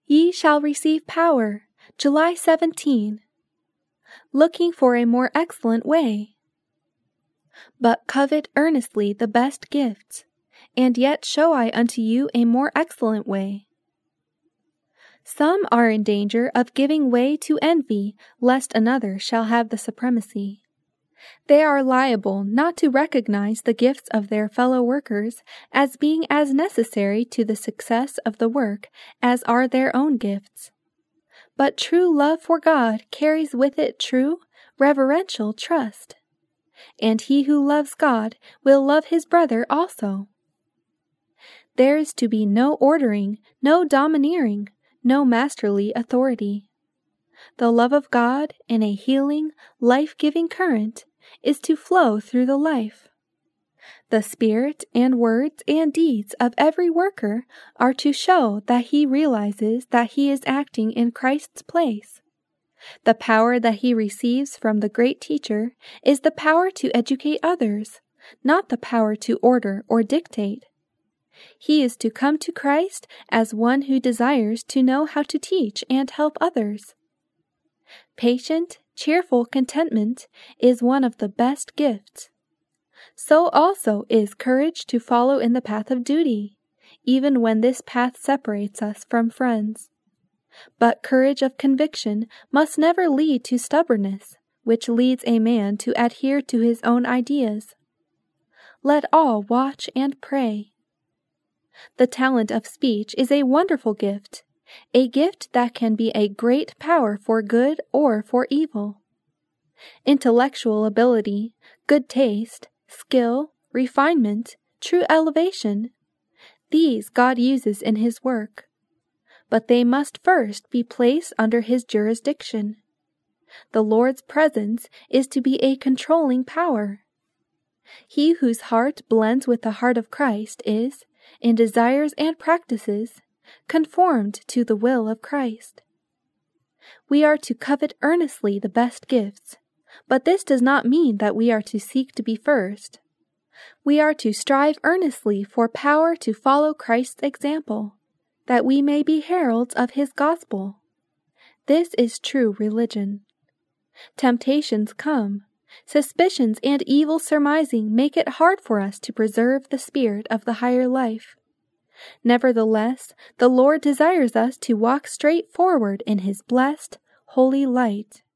Ye shall receive power, July 17. Looking for a more excellent way. But covet earnestly the best gifts, and yet show I unto you a more excellent way. Some are in danger of giving way to envy, lest another shall have the supremacy. They are liable not to recognize the gifts of their fellow workers as being as necessary to the success of the work as are their own gifts. But true love for God carries with it true, reverential trust. And he who loves God will love his brother also. There is to be no ordering, no domineering, no masterly authority. The love of God in a healing, life-giving current is to flow through the life. The spirit and words and deeds of every worker are to show that he realizes that he is acting in Christ's place. The power that he receives from the great teacher is the power to educate others, not the power to order or dictate. He is to come to Christ as one who desires to know how to teach and help others. Patient, cheerful contentment is one of the best gifts. So also is courage to follow in the path of duty, even when this path separates us from friends. But courage of conviction must never lead to stubbornness, which leads a man to adhere to his own ideas. Let all watch and pray. The talent of speech is a wonderful gift, a gift that can be a great power for good or for evil. Intellectual ability, good taste, skill, refinement, true elevation, these God uses in his work. But they must first be placed under his jurisdiction. The Lord's presence is to be a controlling power. He whose heart blends with the heart of Christ is, in desires and practices, conformed to the will of Christ. We are to covet earnestly the best gifts, but this does not mean that we are to seek to be first. We are to strive earnestly for power to follow Christ's example, that we may be heralds of his gospel. This is true religion. Temptations come. Suspicions and evil surmising make it hard for us to preserve the spirit of the higher life. Nevertheless, the Lord desires us to walk straight forward in his blessed, holy light.